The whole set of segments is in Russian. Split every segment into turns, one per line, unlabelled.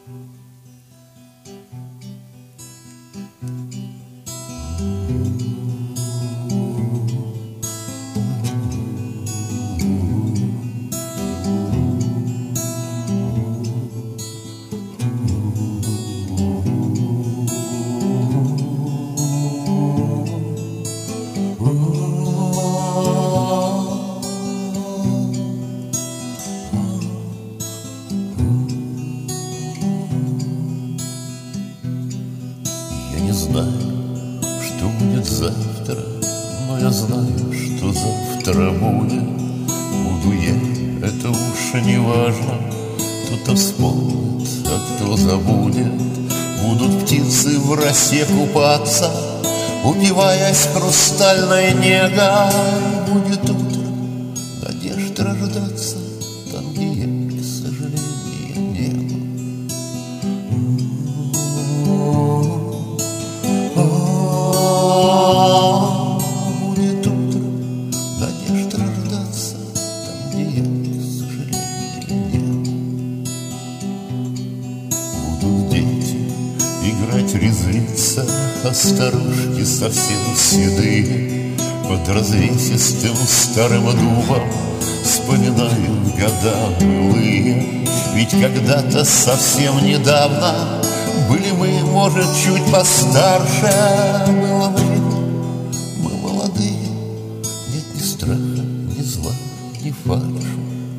Я не знаю, что будет завтра, но я знаю, что завтра будет. Буду я, это уж не важно, кто-то вспомнит, а кто забудет. Будут птицы в росе купаться, упиваясь хрустальной негой. Будет утро, надежд рождаться там, где я, к сожалению, не был. Будет утро, надежд рождаться там, где я, к сожалению, не был. Будут дети играть, резвиться, а старушки совсем седые под развесистым старым дубом вспоминают года былые. Ведь когда-то совсем недавно были мы, может, чуть постарше. Было время, мы молодые, нет ни страха, ни зла, ни фальши.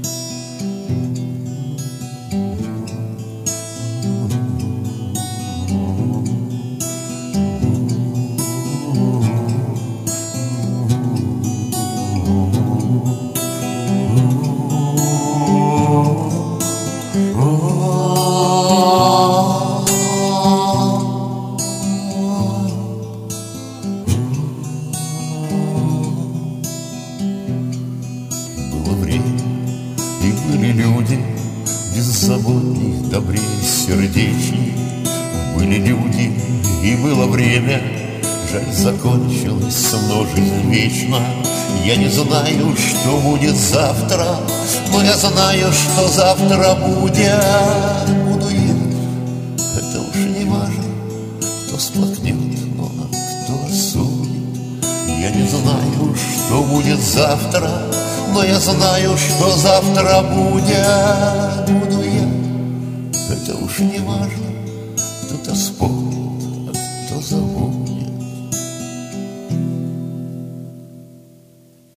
Было время, и были люди беззаботней, добрее, сердечней. Были люди, и было время, жаль, закончилась, но жизнь вечна. Я не знаю, что будет завтра, но я знаю, что завтра будет. Буду ехать, это уж не важно, кто сплакнет, но кто осудит. Я не знаю, что будет завтра, но я знаю, что завтра будет. Буду я, это уж не важно,